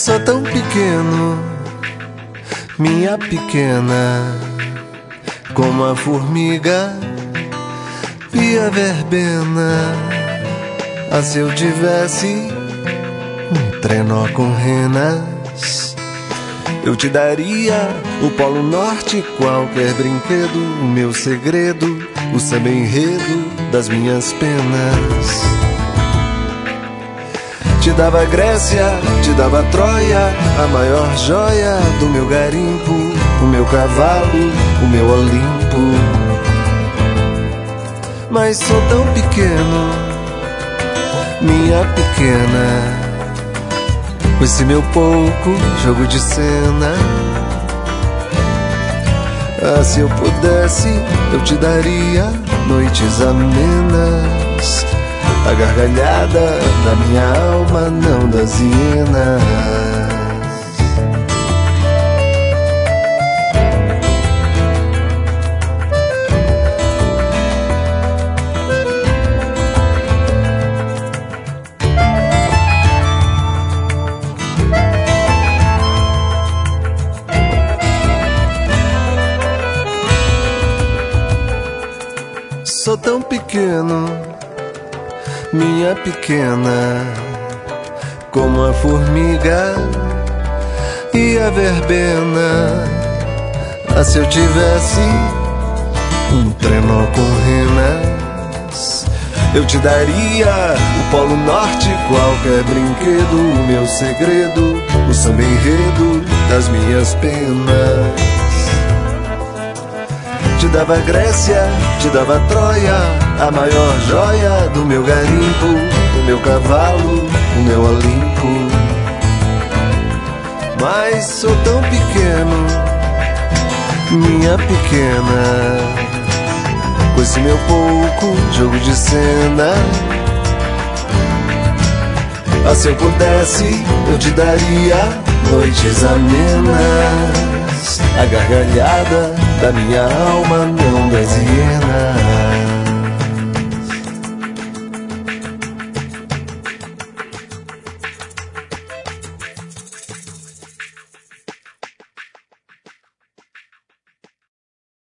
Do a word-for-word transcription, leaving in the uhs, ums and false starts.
Sou tão pequeno, minha pequena, como a formiga e a verbena. Ah, se eu tivesse um trenó com renas, eu te daria o Polo Norte, qualquer brinquedo, o meu segredo, o samba enredo das minhas penas. Te dava Grécia, te dava Troia, a maior joia do meu garimpo, o meu cavalo, o meu Olimpo. Mas sou tão pequeno, minha pequena, com esse meu pouco jogo de cena. Ah, se eu pudesse, eu te daria noites amenas, a gargalhada da minha alma, não das hienas. Sou tão pequeno, minha pequena, como a formiga e a verbena. Ah, se eu tivesse um trenó com renas, eu te daria o Polo Norte, qualquer brinquedo, o meu segredo, o samba enredo das minhas penas. Te dava Grécia, te dava Troia, a maior joia do meu garimpo, o meu cavalo, o meu Olimpo. Mas sou tão pequeno, minha pequena, com esse meu pouco jogo de cena. Ah, se eu pudesse, eu te daria noites amenas, a gargalhada da minha alma, não das hienas.